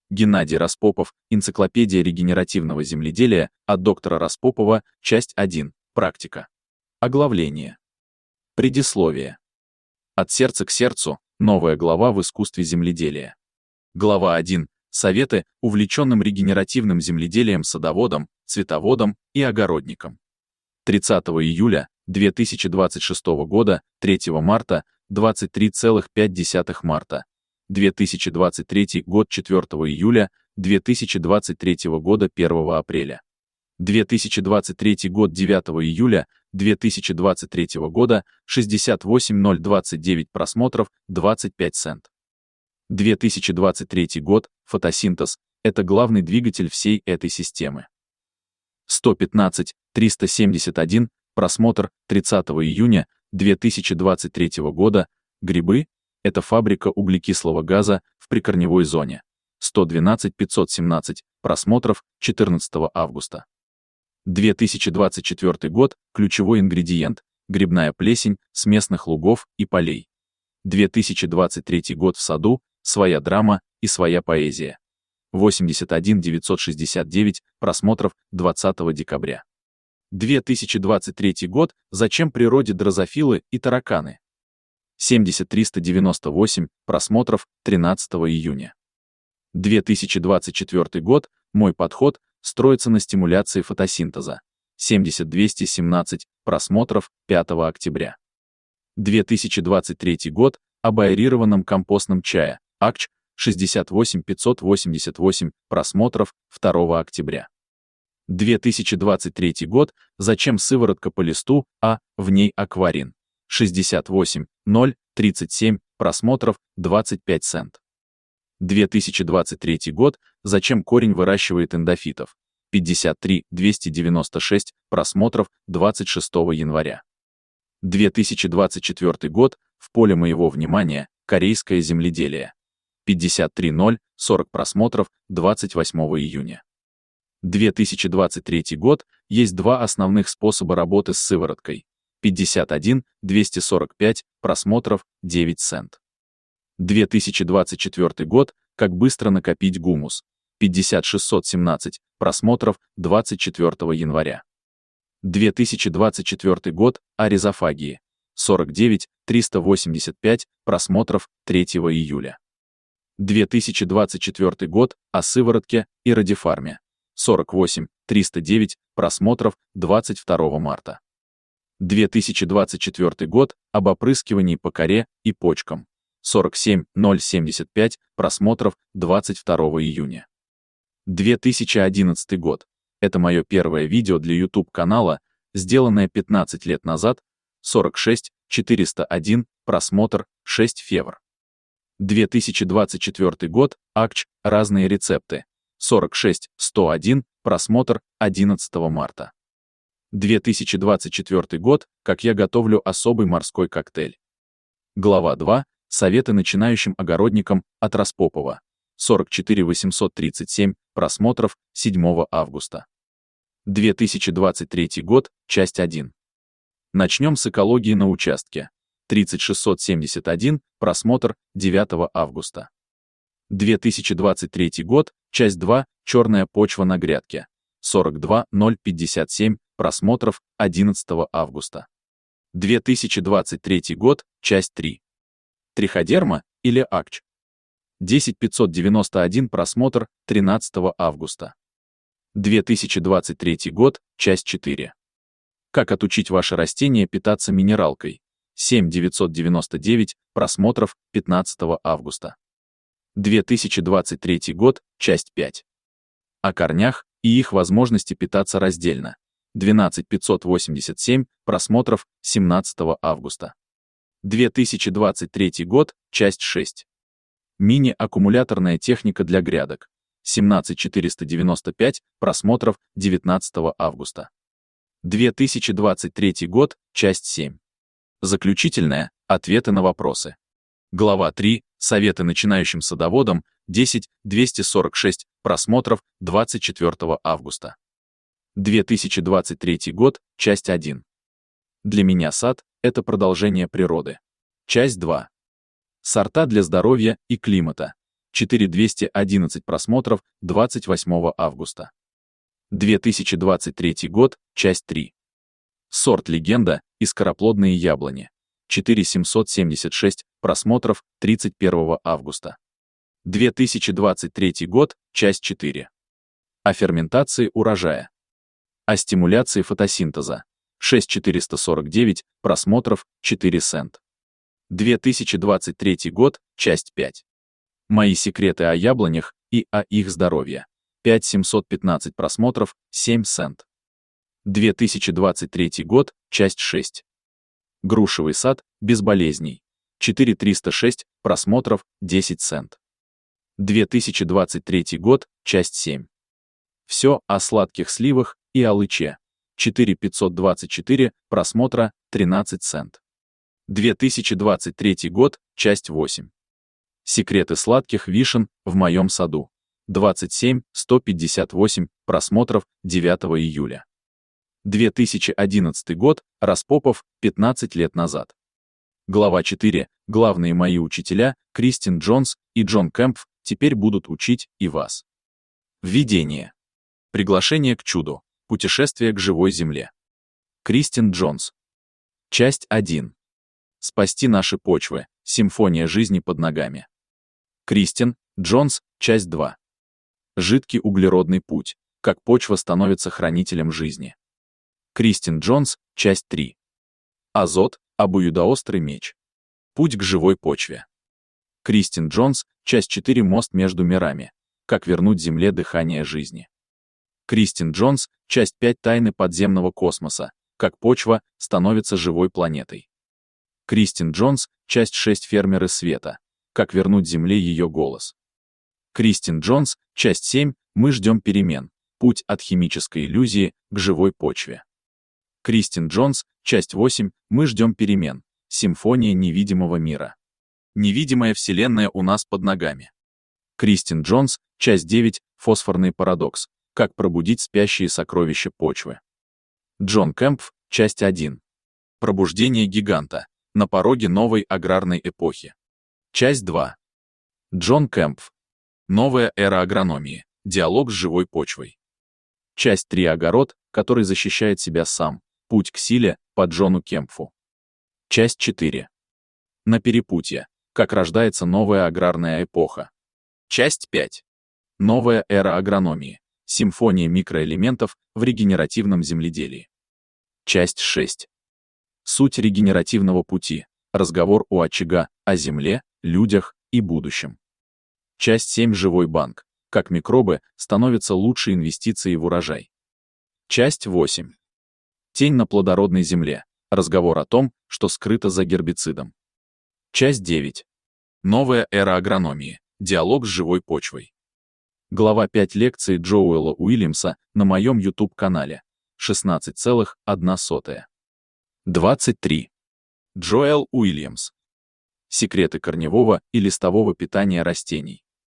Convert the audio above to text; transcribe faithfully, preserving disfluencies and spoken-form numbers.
Геннадий Распопов, энциклопедия регенеративного земледелия, от доктора Распопова, часть один, практика. Оглавление. Предисловие. От сердца к сердцу, новая глава в искусстве земледелия. Глава один. Советы увлеченным регенеративным земледелием садоводам, цветоводам и огородникам. тридцатого июля две тысячи двадцать шестого года, третьего марта, двадцать три целых пять десятых марта. две тысячи двадцать третий год, четвёртого июля, две тысячи двадцать третьего года, первого апреля. две тысячи двадцать третий год, девятого июля, две тысячи двадцать третьего года, шестьдесят восемь тысяч двадцать девять просмотров, двадцать пять цент. две тысячи двадцать третий год, фотосинтез – это главный двигатель всей этой системы. сто пятнадцать тысяч триста семьдесят один просмотр, тридцатого июня две тысячи двадцать третьего года, грибы – это фабрика углекислого газа в прикорневой зоне. сто двенадцать тысяч пятьсот семнадцать просмотров, четырнадцатого августа. две тысячи двадцать четвёртый год, ключевой ингредиент – грибная плесень с местных лугов и полей. две тысячи двадцать третий год в саду, своя драма и своя поэзия. восемьдесят один тысяч девятьсот шестьдесят девять просмотров, двадцатого декабря. две тысячи двадцать третий год, зачем природе дрозофилы и тараканы? семьдесят тысяч триста девяносто восемь просмотров, тринадцатого июня. две тысячи двадцать четвёртый год, мой подход строится на стимуляции фотосинтеза. семьдесят тысяч двести семнадцать просмотров, пятого октября. две тысячи двадцать третий год, об аэрированном компостном чае, АКЧ, шестьдесят восемь тысяч пятьсот восемьдесят восемь просмотров, второго октября. две тысячи двадцать третий год, зачем сыворотка по листу, а в ней акварин. шестьдесят восемь тысяч тридцать семь просмотров, двадцать пять цент. две тысячи двадцать третий год, зачем корень выращивает эндофитов. пятьдесят три тысячи двести девяносто шесть просмотров, двадцать шестого января. две тысячи двадцать четвёртый год, в поле моего внимания, корейское земледелие. пятьдесят три тысячи сорок просмотров, двадцать восьмого июня. две тысячи двадцать третий год, есть два основных способа работы с сывороткой. пятьдесят один тысяч двести сорок пять просмотров, девять цент. две тысячи двадцать четвёртый год, как быстро накопить гумус. пятьдесят тысяч шестьсот семнадцать просмотров, двадцать четвёртого января. две тысячи двадцать четвёртый год, о ризофагии. сорок девять тысяч триста восемьдесят пять просмотров, третьего июля. две тысячи двадцать четвёртый год, о сыворотке и радифарме. сорок восемь тысяч триста девять просмотров, двадцать второго марта. две тысячи двадцать четвёртый год, об опрыскивании по коре и почкам. сорок семь тысяч семьдесят пять просмотров, двадцать второго июня. две тысячи одиннадцатый год. Это мое первое видео для YouTube-канала, сделанное пятнадцать лет назад, сорок шесть тысяч четыреста один просмотр, шестого февраля. две тысячи двадцать четвёртый год, АКЧ, разные рецепты. сорок шесть тысяч сто один просмотр, одиннадцатого марта. две тысячи двадцать четвёртый год, как я готовлю особый морской коктейль. Глава два. Советы начинающим огородникам, от Распопова. сорок четыре тысяча восемьсот тридцать семь просмотров, седьмого августа. две тысячи двадцать третий год, часть один. Начнем с экологии на участке. тридцать тысяч шестьсот семьдесят один просмотр, девятого августа. две тысячи двадцать третий год, часть два, черная почва на грядке. сорок два тысяч пятьдесят семь просмотров, одиннадцатого августа. две тысячи двадцать третий год, часть три. Триходерма или АКЧ. десять тысяч пятьсот девяносто один просмотр, тринадцатого августа. две тысячи двадцать третий год, часть четыре. Как отучить ваше растение питаться минералкой. семь тысяч девятьсот девяносто девять просмотров, пятнадцатого августа. две тысячи двадцать третий год, часть пять. О корнях и их возможности питаться раздельно. двенадцать тысяч пятьсот восемьдесят семь просмотров, семнадцатого августа. две тысячи двадцать третий год, часть шесть. Мини-аккумуляторная техника для грядок. семнадцать тысяч четыреста девяносто пять просмотров, девятнадцатого августа. две тысячи двадцать третий год, часть семь. Заключительная. Ответы на вопросы. Глава три. Советы начинающим садоводам, десять тысяч двести сорок шесть просмотров, двадцать четвёртого августа. две тысячи двадцать третий год, часть один. Для меня сад — это продолжение природы. Часть два. Сорта для здоровья и климата. четыре тысячи двести одиннадцать просмотров двадцать восьмого августа. две тысячи двадцать третий год, часть три. Сорт «Легенда» и скороплодные яблони. четыре тысячи семьсот семьдесят шесть просмотров тридцать первого августа. две тысячи двадцать третий год, часть четыре. О ферментации урожая. О стимуляции фотосинтеза. шесть тысяч четыреста сорок девять просмотров четыре цента. две тысячи двадцать третий год, часть пять. Мои секреты о яблонях и о их здоровье. пять тысяч семьсот пятнадцать просмотров семь цента. две тысячи двадцать третий год, часть шесть. Грушевый сад без болезней. четыре тысячи триста шесть просмотров десять цента. две тысячи двадцать третий год, часть семь. Все о сладких сливах и о лыче. четыре тысячи пятьсот двадцать четыре просмотра тринадцать цента. две тысячи двадцать третий год, часть восемь. Секреты сладких вишен в моем саду. двадцать семь тысяч сто пятьдесят восемь просмотров девятого июля. две тысячи одиннадцатый год, Распопов, пятнадцать лет назад. Глава четыре. Главные мои учителя, Кристин Джонс и Джон Кэмпф, теперь будут учить и вас. Введение. Приглашение к чуду. Путешествие к живой земле. Кристин Джонс. Часть один. Спасти наши почвы. Симфония жизни под ногами. Кристин Джонс. Часть два. Жидкий углеродный путь. Как почва становится хранителем жизни. Кристин Джонс. Часть три. Азот. Обоюдоострый меч. Путь к живой почве. Кристин Джонс. Часть четыре. Мост между мирами. Как вернуть Земле дыхание жизни. Кристин Джонс. Часть пять. Тайны подземного космоса. Как почва становится живой планетой. Кристин Джонс. Часть шесть. Фермеры света. Как вернуть Земле ее голос. Кристин Джонс. Часть семь. Мы ждем перемен. Путь от химической иллюзии к живой почве. Кристин Джонс. Часть восемь. Мы ждем перемен. Симфония невидимого мира. Невидимая вселенная у нас под ногами. Кристин Джонс. Часть девять. Фосфорный парадокс. Как пробудить спящие сокровища почвы. Джон Кэмпф. Часть один. Пробуждение гиганта. На пороге новой аграрной эпохи. Часть два. Джон Кэмпф. Новая эра агрономии. Диалог с живой почвой. Часть три. Огород, который защищает себя сам. Путь к силе по Джону Кэмпфу. Часть четыре. На перепутье. Как рождается новая аграрная эпоха. Часть пять. Новая эра агрономии. Симфония микроэлементов в регенеративном земледелии. Часть шесть. Суть регенеративного пути. Разговор у очага о земле, людях и будущем. Часть семь. Живой банк. Как микробы становятся лучшей инвестицией в урожай. Часть восемь. Тень на плодородной земле. Разговор о том, что скрыто за гербицидом. Часть девять. Новая эра агрономии. Диалог с живой почвой. Глава пять. Лекции Джоуэла Уильямса на моем YouTube-канале. шестнадцать целых одна сотая. двадцать три. Джоэл Уильямс. Секреты корневого и листового питания растений.